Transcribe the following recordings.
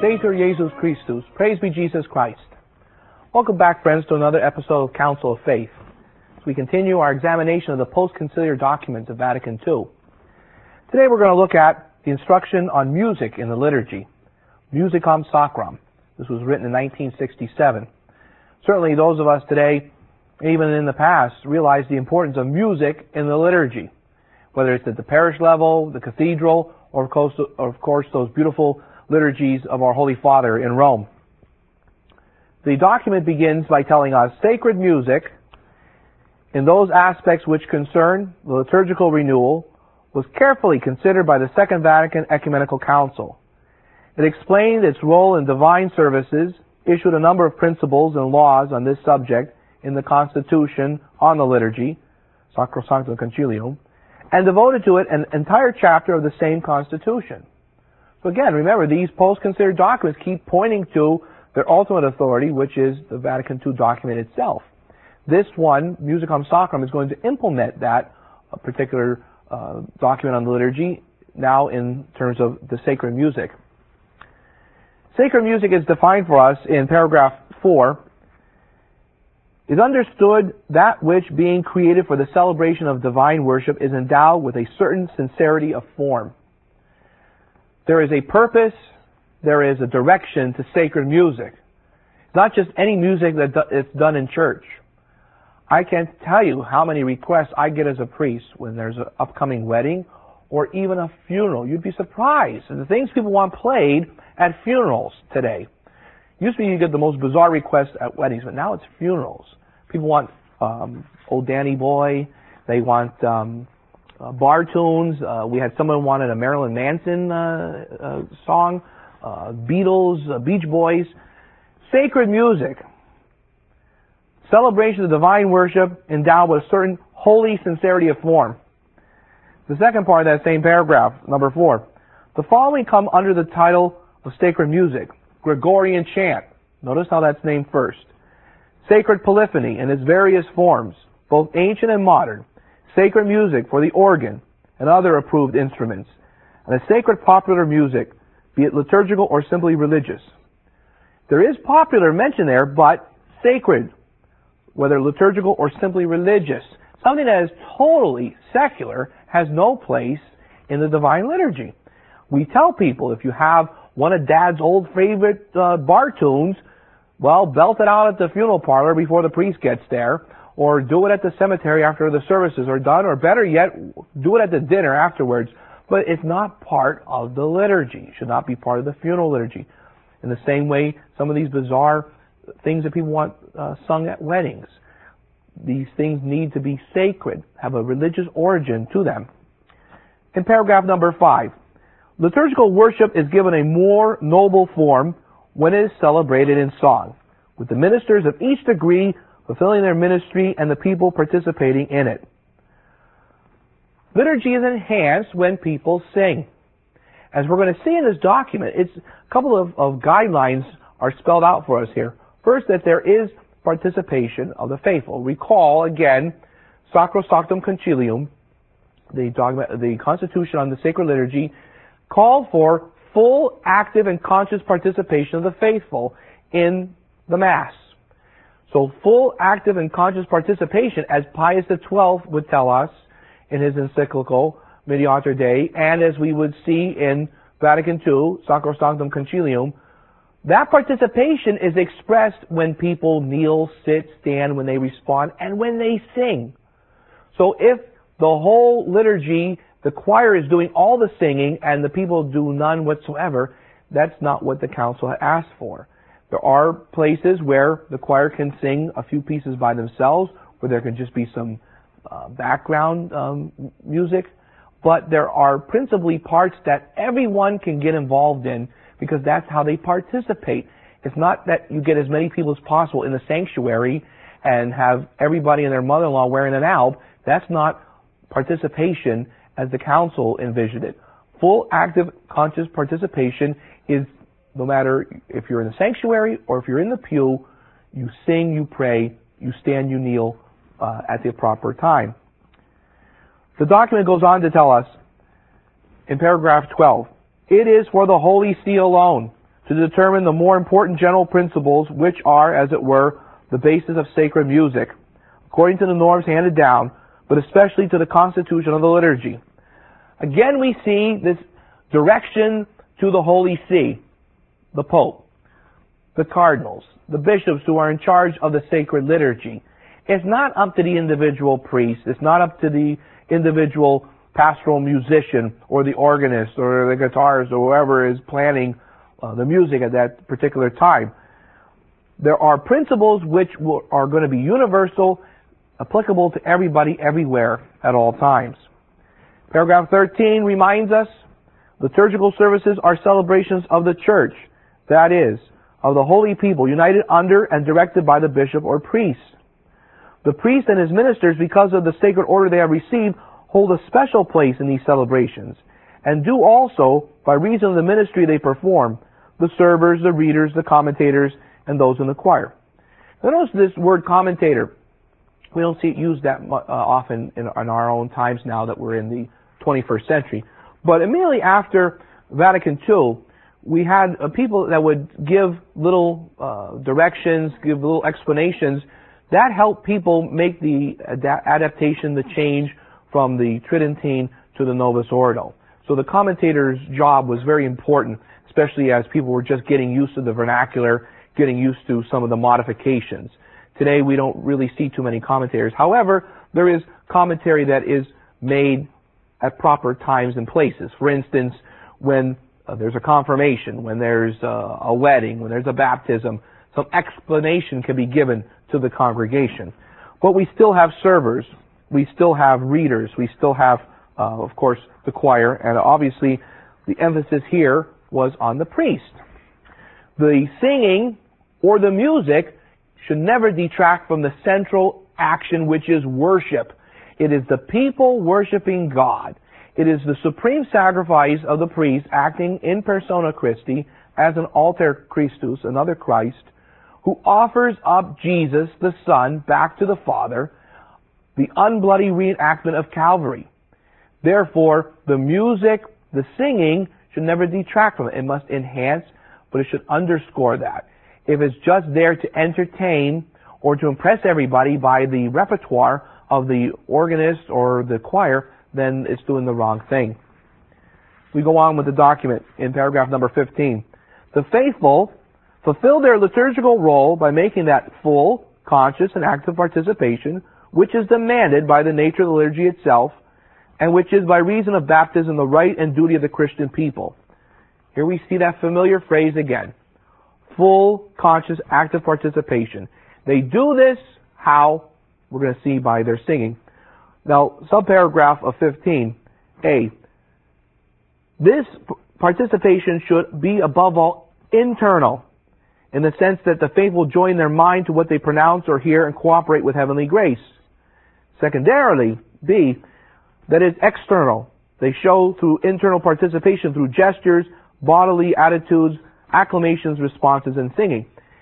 Laudetur Jesus Christus. Praise be Jesus Christ. Welcome back, friends, to another episode of Council of Faith, as we continue our examination of the post-conciliar documents of Vatican II. Today we're going to look at the instruction on music in the liturgy, Musicam Sacram. This was written in 1967. Certainly those of us today, even in the past, realize the importance of music in the liturgy, whether it's at the parish level, the cathedral, or of course those beautiful liturgies of our Holy Father in Rome. The document begins by telling us sacred music, in those aspects which concern the liturgical renewal, was carefully considered by the Second Vatican Ecumenical Council. It explained its role in divine services, issued a number of principles and laws on this subject in the Constitution on the liturgy, Sacrosanctum Concilium, and devoted to it an entire chapter of the same Constitution. So again, remember, these post-conciliar documents keep pointing to their ultimate authority, which is the Vatican II document itself. This one, Musicam Sacram, is going to implement that particular document on the liturgy now in terms of the sacred music. Sacred music is defined for us in paragraph 4. Is understood that which, being created for the celebration of divine worship, is endowed with a certain sincerity of form. There is a purpose, there is a direction to sacred music. It's not just any music that is done in church. I can't tell you how many requests I get as a priest when there's an upcoming wedding or even a funeral. You'd be surprised at the things people want played at funerals today. Used to be you get the most bizarre requests at weddings, but now it's funerals. People want Old Danny Boy. They want bar tunes. We had someone wanted a Marilyn Manson song, Beatles, Beach Boys. Sacred music. Celebration of divine worship endowed with a certain holy sincerity of form. The second part of that same paragraph, number 4. The following come under the title of sacred music. Gregorian chant. Notice how that's named first. Sacred polyphony in its various forms, both ancient and modern. Sacred music for the organ and other approved instruments. And a sacred popular music, be it liturgical or simply religious. There is popular mentioned there, but sacred, whether liturgical or simply religious. Something that is totally secular has no place in the divine liturgy. We tell people if you have one of Dad's old favorite bar tunes, well, belt it out at the funeral parlor before the priest gets there, or do it at the cemetery after the services are done, or better yet, do it at the dinner afterwards. But it's not part of the liturgy. It should not be part of the funeral liturgy. In the same way, some of these bizarre things that people want sung at weddings, these things need to be sacred, have a religious origin to them. In paragraph number 5, liturgical worship is given a more noble form when it is celebrated in song, with the ministers of each degree fulfilling their ministry and the people participating in it. Liturgy is enhanced when people sing. As we're going to see in this document, a couple of guidelines are spelled out for us here. First, that there is participation of the faithful. Recall, again, Sacrosanctum Concilium, the Constitution on the Sacred Liturgy, called for full, active, and conscious participation of the faithful in the Mass. So full, active, and conscious participation, as Pius XII would tell us in his encyclical Mediator Dei, and as we would see in Vatican II, Sacrosanctum Concilium, that participation is expressed when people kneel, sit, stand, when they respond, and when they sing. So if the whole liturgy, the choir is doing all the singing and the people do none whatsoever, that's not what the council asked for. There are places where the choir can sing a few pieces by themselves, where there can just be some background music, but there are principally parts that everyone can get involved in because that's how they participate. It's not that you get as many people as possible in the sanctuary and have everybody and their mother-in-law wearing an alb. That's not participation as the council envisioned it. Full, active, conscious participation is, no matter if you're in the sanctuary or if you're in the pew, you sing, you pray, you stand, you kneel at the proper time. The document goes on to tell us in paragraph 12, it is for the Holy See alone to determine the more important general principles which are, as it were, the basis of sacred music, according to the norms handed down, but especially to the constitution of the liturgy. Again, we see this direction to the Holy See, the Pope, the cardinals, the bishops who are in charge of the sacred liturgy. It's not up to the individual priest. It's not up to the individual pastoral musician or the organist or the guitarist or whoever is planning the music at that particular time. There are principles which are going to be universal, applicable to everybody, everywhere, at all times. Paragraph 13 reminds us, liturgical services are celebrations of the church, that is, of the holy people, united under and directed by the bishop or priest. The priest and his ministers, because of the sacred order they have received, hold a special place in these celebrations, and do also by reason of the ministry they perform, the servers, the readers, the commentators, and those in the choir. Now notice this word commentator. We don't see it used that often in our own times now that we're in the 21st century. But immediately after Vatican II, we had people that would give little directions, give little explanations. That helped people make the adaptation, the change from the Tridentine to the Novus Ordo. So the commentator's job was very important, especially as people were just getting used to the vernacular, getting used to some of the modifications. Today we don't really see too many commentators. However, there is commentary that is made at proper times and places. For instance, when there's a confirmation, when there's a wedding, when there's a baptism, some explanation can be given to the congregation. But we still have servers, we still have readers, we still have, of course, the choir, and obviously the emphasis here was on the priest. The singing or the music should never detract from the central action, which is worship. It is the people worshiping God. It is the supreme sacrifice of the priest acting in persona Christi as an alter Christus, another Christ, who offers up Jesus, the Son, back to the Father, the unbloody reenactment of Calvary. Therefore, the music, the singing, should never detract from it. It must enhance, but it should underscore that. If it's just there to entertain or to impress everybody by the repertoire of the organist or the choir, then it's doing the wrong thing. We go on with the document in paragraph number 15. The faithful fulfill their liturgical role by making that full, conscious, and active participation which is demanded by the nature of the liturgy itself, and which is by reason of baptism the right and duty of the Christian people. Here we see that familiar phrase again. Full, conscious, active participation. They do this, how? We're going to see by their singing. Now, subparagraph of 15a. This participation should be above all internal, in the sense that the faithful join their mind to what they pronounce or hear and cooperate with heavenly grace. Secondarily, B, that is external. They show through internal participation, through gestures, bodily attitudes, acclamations, responses, and singing.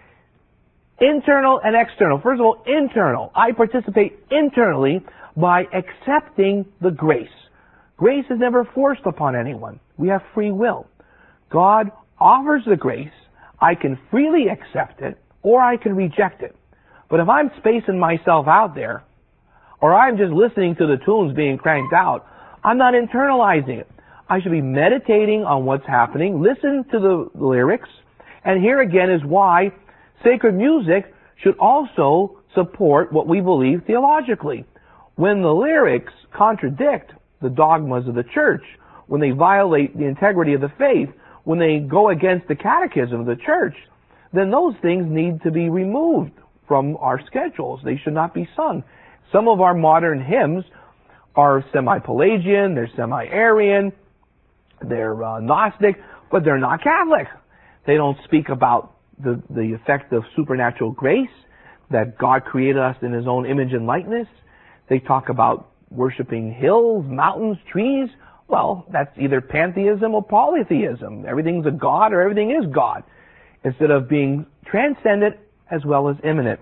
Internal and external. First of all, internal. I participate internally by accepting the grace. Grace is never forced upon anyone. We have free will. God offers the grace. I can freely accept it, or I can reject it. But if I'm spacing myself out there, or I'm just listening to the tunes being cranked out, I'm not internalizing it. I should be meditating on what's happening, listen to the lyrics, and here again is why sacred music should also support what we believe theologically. When the lyrics contradict the dogmas of the church, when they violate the integrity of the faith, when they go against the catechism of the church, then those things need to be removed from our schedules. They should not be sung. Some of our modern hymns are semi-Pelagian, they're semi-Arian, they're Gnostic, but they're not Catholic. They don't speak about the effect of supernatural grace, that God created us in His own image and likeness. They talk about worshiping hills, mountains, trees. Well, that's either pantheism or polytheism. Everything's a god or everything is God, instead of being transcendent as well as immanent.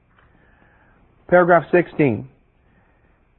Paragraph 16.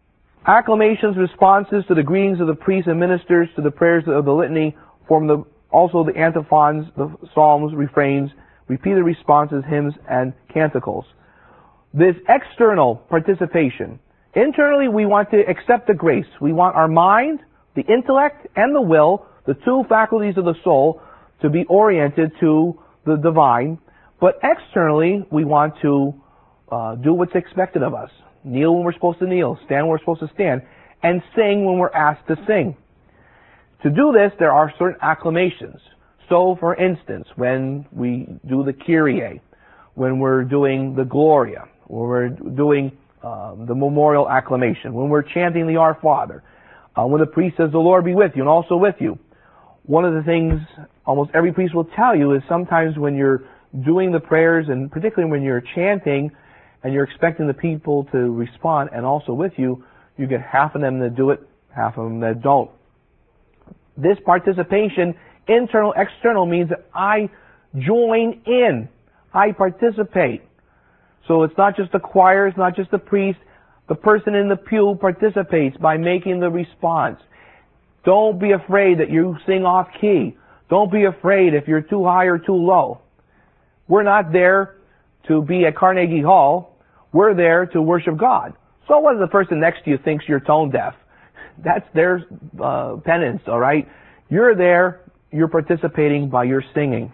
Acclamations, responses to the greetings of the priests and ministers, to the prayers of the litany, form the Also the antiphons, the psalms, refrains, repeated responses, hymns, and canticles. This external participation. Internally, we want to accept the grace. We want our mind, the intellect, and the will, the two faculties of the soul, to be oriented to the divine. But externally, we want to do what's expected of us. Kneel when we're supposed to kneel, stand when we're supposed to stand, and sing when we're asked to sing. To do this, there are certain acclamations. So, for instance, when we do the Kyrie, when we're doing the Gloria, when we're doing the memorial acclamation, when we're chanting the Our Father, when the priest says, the Lord be with you and also with you. One of the things almost every priest will tell you is sometimes when you're doing the prayers, and particularly when you're chanting and you're expecting the people to respond and also with you, you get half of them that do it, half of them that don't. This participation, internal, external, means that I join in. I participate. So it's not just the choir, it's not just the priest. The person in the pew participates by making the response. Don't be afraid that you sing off key. Don't be afraid if you're too high or too low. We're not there to be at Carnegie Hall. We're there to worship God. So what if the person next to you thinks you're tone deaf? That's their penance, all right? You're there, you're participating by your singing.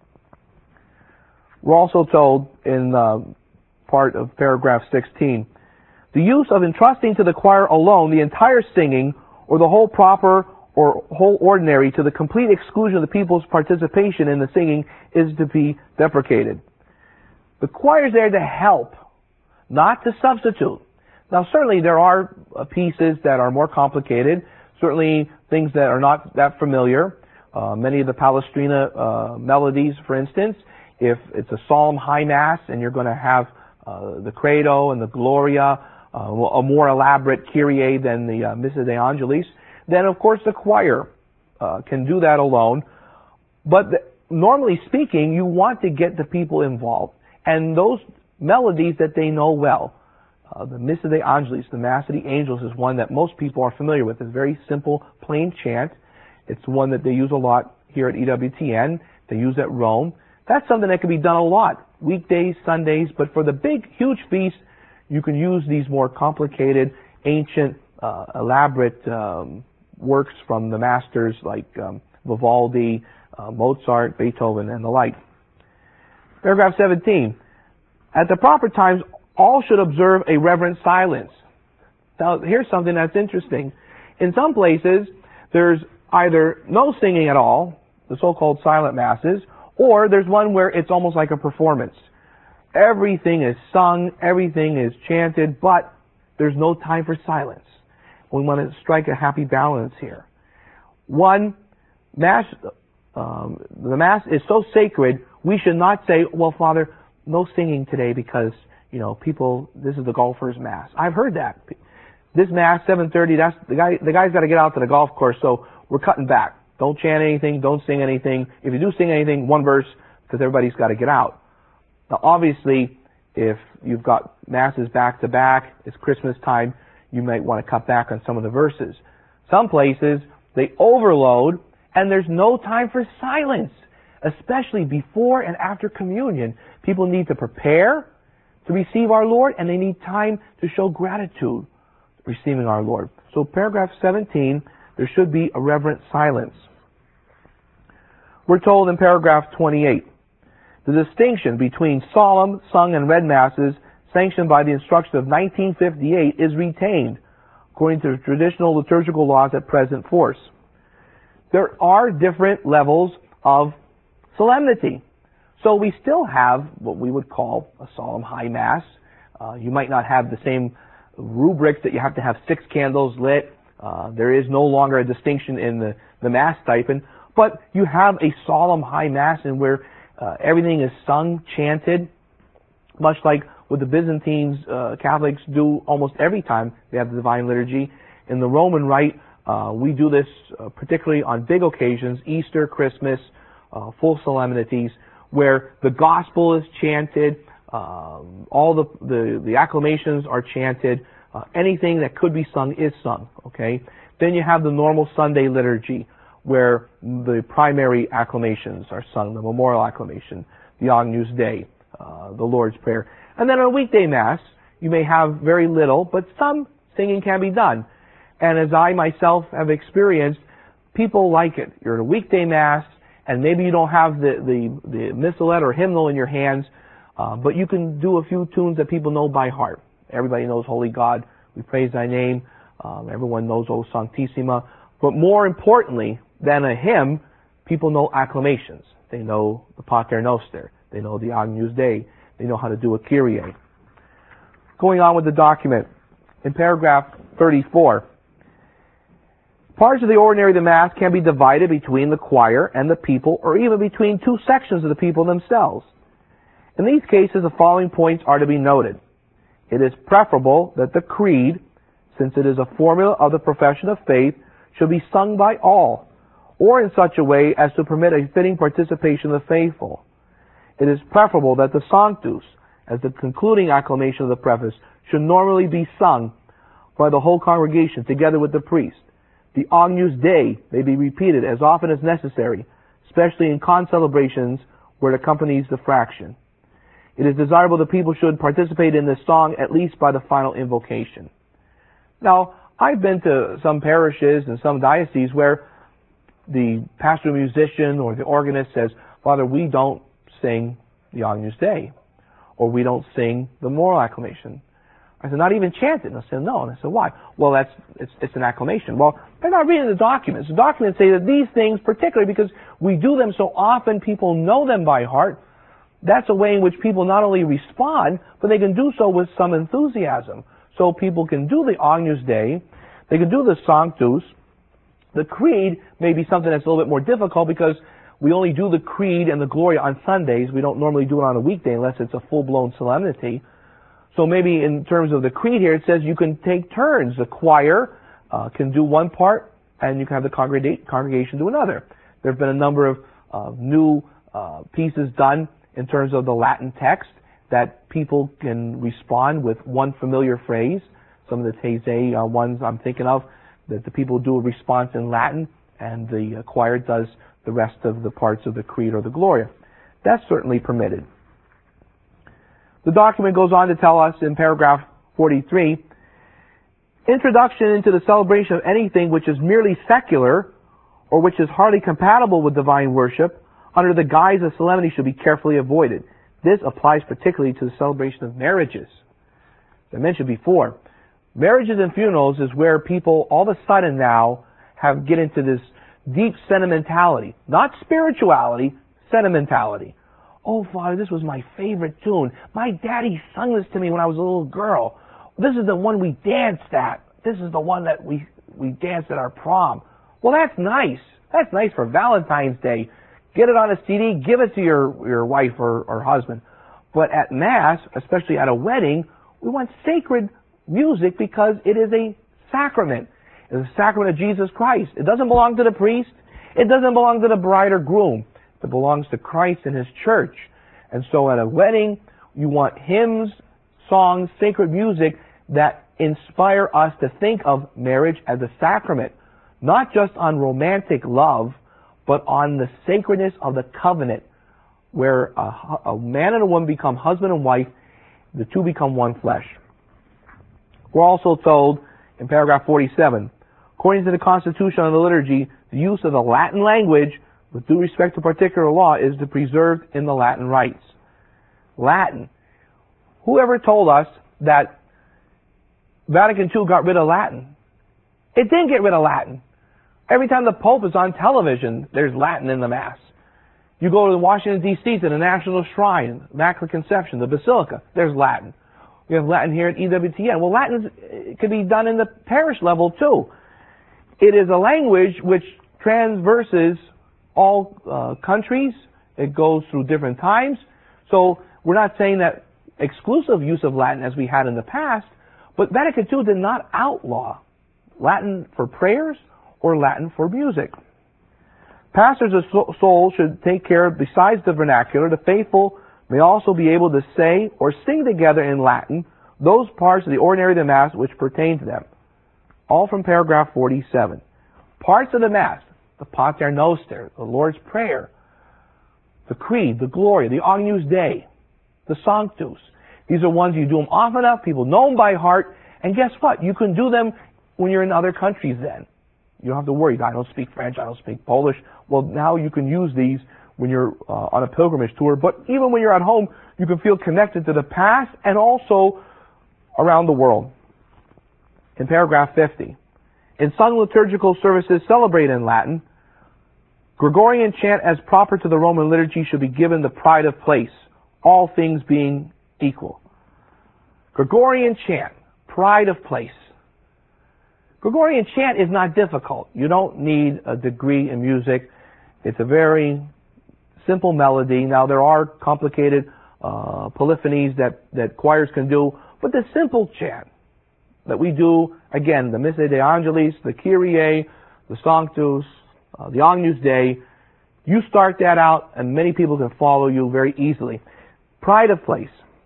We're also told in part of paragraph 16, the use of entrusting to the choir alone the entire singing or the whole proper or whole ordinary to the complete exclusion of the people's participation in the singing is to be deprecated. The choir is there to help, not to substitute. Now certainly there are pieces that are more complicated, certainly things that are not that familiar. Many of the Palestrina melodies, for instance, if it's a solemn high mass and you're going to have the Credo and the Gloria, a more elaborate Kyrie than the Missa de Angelis, then of course the choir can do that alone. But normally speaking, you want to get the people involved. And those melodies that they know well, the Missa de Angelis, the Mass of the Angels, is one that most people are familiar with. It's a very simple, plain chant. It's one that they use a lot here at EWTN. They use at Rome. That's something that can be done a lot, weekdays, Sundays, but for the big, huge feast, you can use these more complicated, ancient, elaborate works from the masters like Vivaldi, Mozart, Beethoven, and the like. Paragraph 17. At the proper times, all should observe a reverent silence. Now, here's something that's interesting. In some places, there's either no singing at all, the so-called silent masses, or there's one where it's almost like a performance. Everything is sung, everything is chanted, but there's no time for silence. We want to strike a happy balance here. One, Mass, the Mass is so sacred, we should not say, well, Father, no singing today because, people, this is the golfer's Mass. I've heard that. This Mass, 7:30, that's the guy's got to get out to the golf course, so we're cutting back. Don't chant anything, don't sing anything. If you do sing anything, one verse, because everybody's got to get out. Now, obviously, if you've got Masses back to back, it's Christmas time, you might want to cut back on some of the verses. Some places, they overload, and there's no time for silence, especially before and after communion. People need to prepare to receive our Lord, and they need time to show gratitude receiving our Lord. So paragraph 17, there should be a reverent silence. We're told in paragraph 28, the distinction between solemn, sung, and read masses sanctioned by the instruction of 1958 is retained according to traditional liturgical laws at present force. There are different levels of solemnity. So we still have what we would call a solemn high mass. You might not have the same rubrics that you have to have 6 candles lit. There is no longer a distinction in the mass stipend, but you have a solemn high mass in where everything is sung, chanted, much like what the Byzantines, Catholics do almost every time they have the Divine Liturgy. In the Roman Rite, we do this particularly on big occasions, Easter, Christmas, full solemnities, where the gospel is chanted, all the acclamations are chanted, anything that could be sung is sung, okay? Then you have the normal Sunday liturgy, where the primary acclamations are sung, the memorial acclamation, the Agnus Dei, the Lord's Prayer. And then on a weekday Mass, you may have very little, but some singing can be done. And as I myself have experienced, people like it. You're at a weekday Mass, and maybe you don't have the missalette or hymnal in your hands, but you can do a few tunes that people know by heart. Everybody knows Holy God, we praise thy name. Everyone knows O Sanctissima. But more importantly than a hymn, people know acclamations. They know the Pater Noster. They know the Agnus Dei. They know how to do a Kyrie. Going on with the document, in paragraph 34, parts of the ordinary of the Mass can be divided between the choir and the people, or even between two sections of the people themselves. In these cases, the following points are to be noted. It is preferable that the Creed, since it is a formula of the profession of faith, should be sung by all, or in such a way as to permit a fitting participation of the faithful. It is preferable that the Sanctus, as the concluding acclamation of the preface, should normally be sung by the whole congregation together with the priest. The Agnus Dei may be repeated as often as necessary, especially in concelebrations where it accompanies the fraction. It is desirable that people should participate in this song at least by the final invocation. Now, I've been to some parishes and some dioceses where the pastoral musician or the organist says, Father, we don't sing the Agnus Dei, or we don't sing the moral acclamation. I said, not even chant it. And I said, no. And I said, why? Well, it's an acclamation. Well, they're not reading the documents. The documents say that these things, particularly because we do them so often, people know them by heart. That's a way in which people not only respond, but they can do so with some enthusiasm. So people can do the Agnus Dei, they can do the Sanctus. The Creed may be something that's a little bit more difficult because we only do the Creed and the Gloria on Sundays. We don't normally do it on a weekday unless it's a full-blown solemnity. So maybe in terms of the Creed here, it says you can take turns. The choir can do one part, and you can have the congregation do another. There have been a number of new pieces done in terms of the Latin text that people can respond with one familiar phrase. Some of the Taizé ones I'm thinking of, that the people do a response in Latin, and the choir does the rest of the parts of the Creed or the Gloria. That's certainly permitted. The document goes on to tell us in paragraph 43, introduction into the celebration of anything which is merely secular or which is hardly compatible with divine worship under the guise of solemnity should be carefully avoided. This applies particularly to the celebration of marriages. As I mentioned before, marriages and funerals is where people all of a sudden now get into this deep sentimentality. Not spirituality, sentimentality. Oh, Father, this was my favorite tune. My daddy sung this to me when I was a little girl. This is the one we danced at. This is the one that we danced at our prom. Well, that's nice. That's nice for Valentine's Day. Get it on a CD, give it to your wife or husband. But at Mass, especially at a wedding, we want sacred music because it is a sacrament. It's a sacrament of Jesus Christ. It doesn't belong to the priest. It doesn't belong to the bride or groom. It belongs to Christ and His church. And so at a wedding, you want hymns, songs, sacred music that inspire us to think of marriage as a sacrament. Not just on romantic love, but on the sacredness of the covenant, where a man and a woman become husband and wife, the two become one flesh. We're also told in paragraph 47, according to the Constitution of the Liturgy, the use of the Latin language, with due respect to particular law, is to preserve in the Latin rites. Latin. Whoever told us that Vatican II got rid of Latin? It didn't get rid of Latin. Every time the Pope is on television, there's Latin in the Mass. You go to Washington, D.C., to the National Shrine, Immaculate Conception, the Basilica, there's Latin. We have Latin here at EWTN. Well, Latin can be done in the parish level, too. It is a language which transverses all countries. It goes through different times. So we're not saying that exclusive use of Latin as we had in the past, but Vatican II did not outlaw Latin for prayers or Latin for music. Pastors of souls should take care, besides the vernacular, the faithful may also be able to say or sing together in Latin those parts of the ordinary of the Mass which pertain to them. All from paragraph 47. Parts of the Mass, the Pater Noster, the Lord's Prayer, the Creed, the Gloria, the Agnus Dei, the Sanctus. These are ones you do them often enough, people know them by heart, and guess what? You can do them when you're in other countries then. You don't have to worry, I don't speak French, I don't speak Polish. Well, now you can use these when you're on a pilgrimage tour, but even when you're at home, you can feel connected to the past and also around the world. In paragraph 50, in some liturgical services celebrated in Latin, Gregorian chant as proper to the Roman liturgy should be given the pride of place, all things being equal. Gregorian chant, pride of place. Gregorian chant is not difficult. You don't need a degree in music. It's a very simple melody. Now there are complicated polyphonies that choirs can do, but the simple chant that we do, again, the Missa de Angelis, the Kyrie, the Sanctus, the Agnus Dei, you start that out and many people can follow you very easily. Pride of place.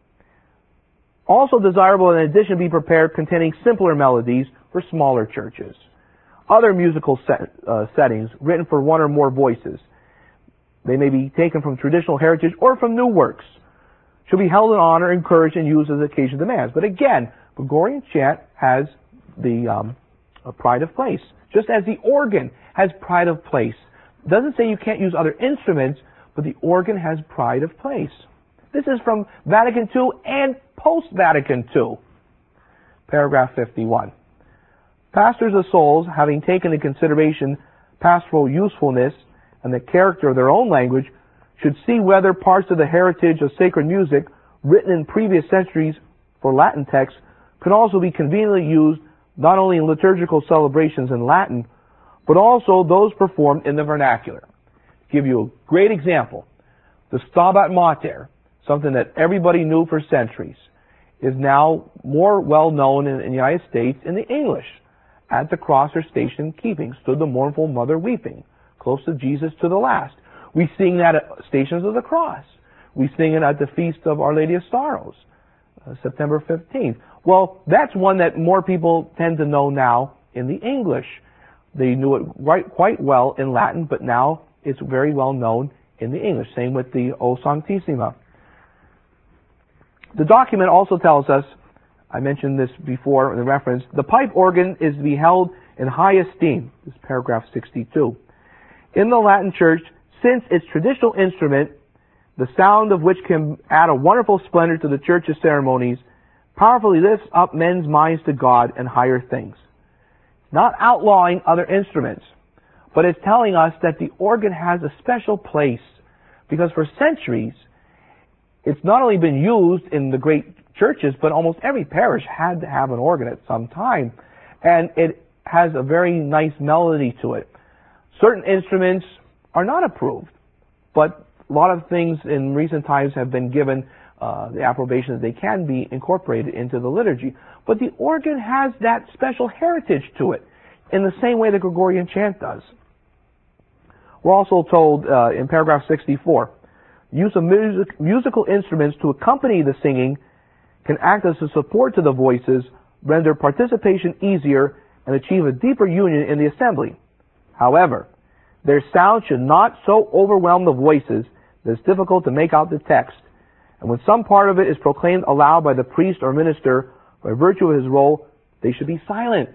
Also desirable in addition be prepared containing simpler melodies for smaller churches. Other musical settings written for one or more voices. They may be taken from traditional heritage or from new works. Should be held in honor, encouraged, and used as occasion demands. But again, Gregorian chant has the pride of place. Just as the organ has pride of place. It doesn't say you can't use other instruments, but the organ has pride of place. This is from Vatican II and post-Vatican II. Paragraph 51. Pastors of souls, having taken into consideration pastoral usefulness and the character of their own language, should see whether parts of the heritage of sacred music written in previous centuries for Latin texts could also be conveniently used not only in liturgical celebrations in Latin, but also those performed in the vernacular. To give you a great example, the Stabat Mater, something that everybody knew for centuries, is now more well known in the United States in the English. At the cross her station keeping stood the mournful mother weeping, close to Jesus to the last. We sing that at Stations of the Cross. We sing it at the Feast of Our Lady of Sorrows, September 15th. Well, that's one that more people tend to know now in the English. They knew it quite well in Latin, but now it's very well known in the English. Same with the O Sanctissima. The document also tells us, I mentioned this before in the reference, the pipe organ is to be held in high esteem. This is paragraph 62. In the Latin Church, since its traditional instrument, the sound of which can add a wonderful splendor to the Church's ceremonies, powerfully lifts up men's minds to God and higher things. Not outlawing other instruments, but it's telling us that the organ has a special place, because for centuries, it's not only been used in the great churches, but almost every parish had to have an organ at some time. And it has a very nice melody to it. Certain instruments are not approved, but a lot of things in recent times have been given the approbation that they can be incorporated into the liturgy. But the organ has that special heritage to it, in the same way the Gregorian chant does. We're also told in paragraph 64, use of musical instruments to accompany the singing can act as a support to the voices, render participation easier, and achieve a deeper union in the assembly. However, their sound should not so overwhelm the voices that it's difficult to make out the text, and when some part of it is proclaimed aloud by the priest or minister by virtue of his role, they should be silent.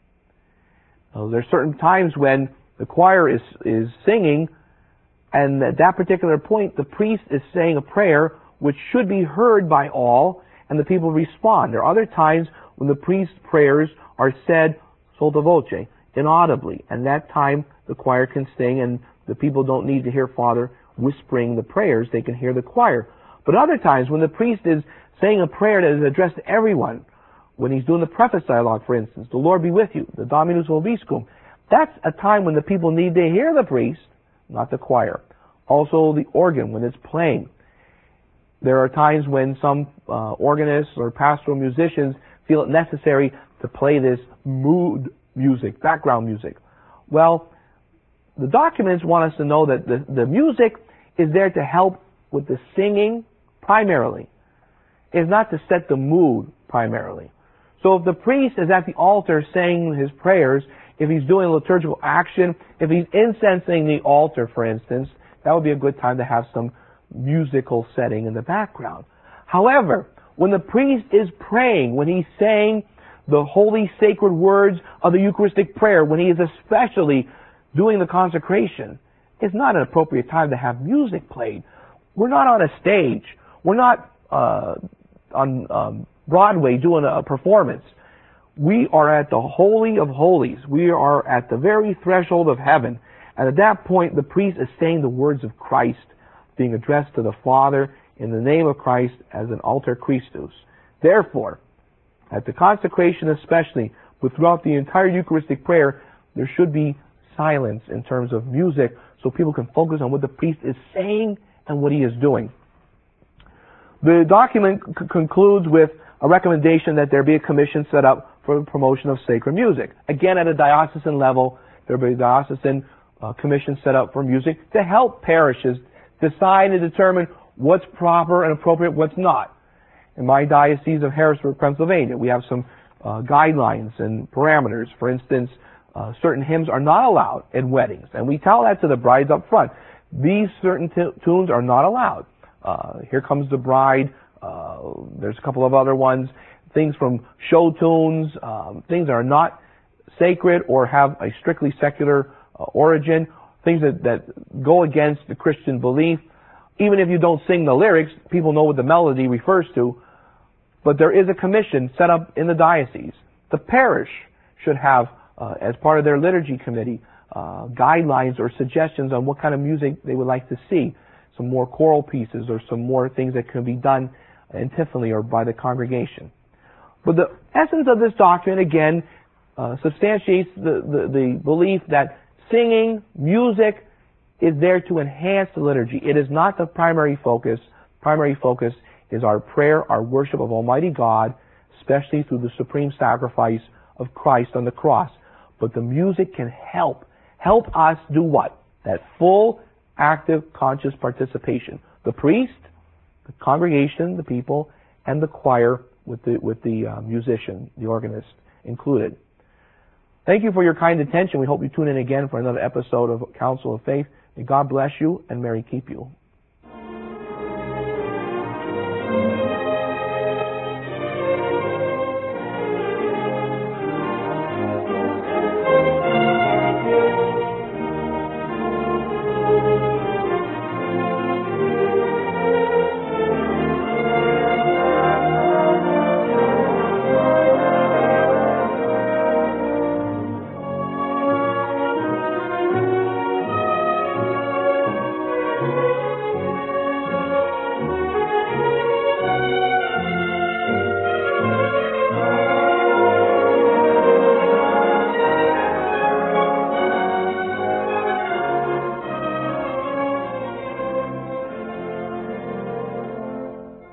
Now, there are certain times when the choir is singing, and at that particular point, the priest is saying a prayer which should be heard by all, and the people respond. There are other times when the priest's prayers are said sotto voce, inaudibly, and that time the choir can sing, and the people don't need to hear Father whispering the prayers. They can hear the choir. But other times when the priest is saying a prayer that is addressed to everyone, when he's doing the preface dialogue, for instance, the Lord be with you, the Dominus vobiscum, that's a time when the people need to hear the priest, not the choir. Also the organ when it's playing. There are times when some organists or pastoral musicians feel it necessary to play this mood music, background music. Well, the documents want us to know that the music is there to help with the singing primarily. It's not to set the mood primarily. So if the priest is at the altar saying his prayers, if he's doing a liturgical action, if he's incensing the altar, for instance, that would be a good time to have some musical setting in the background. However, when the priest is praying, when he's saying the holy sacred words of the Eucharistic prayer, when he is especially doing the consecration, it's not an appropriate time to have music played. We're not on a stage. We're not on Broadway doing a performance. We are at the Holy of Holies. We are at the very threshold of heaven. And at that point, the priest is saying the words of Christ, being addressed to the Father in the name of Christ as an alter Christus. Therefore, at the consecration especially, but throughout the entire Eucharistic prayer, there should be silence in terms of music so people can focus on what the priest is saying and what he is doing. The document concludes with a recommendation that there be a commission set up for the promotion of sacred music. Again, at a diocesan level, there will be a diocesan commission set up for music to help parishes decide and determine what's proper and appropriate, what's not. In my diocese of Harrisburg, Pennsylvania, we have some guidelines and parameters. For instance, certain hymns are not allowed in weddings, and we tell that to the brides up front. These certain tunes are not allowed. Here Comes the Bride. There's a couple of other ones. Things from show tunes, things that are not sacred or have a strictly secular origin, things that go against the Christian belief. Even if you don't sing the lyrics, people know what the melody refers to. But there is a commission set up in the diocese. The parish should have, as part of their liturgy committee, guidelines or suggestions on what kind of music they would like to see. Some more choral pieces or some more things that can be done antiphonally or by the congregation. But the essence of this doctrine, again, substantiates the belief that singing, music, is there to enhance the liturgy. It is not the primary focus. Primary focus is our prayer, our worship of Almighty God, especially through the supreme sacrifice of Christ on the cross. But the music can help us do what? That full, active, conscious participation. The priest, the congregation, the people, and the choir with the musician, the organist included. Thank you for your kind attention. We hope you tune in again for another episode of Counsel of Faith. May God bless you and Mary keep you.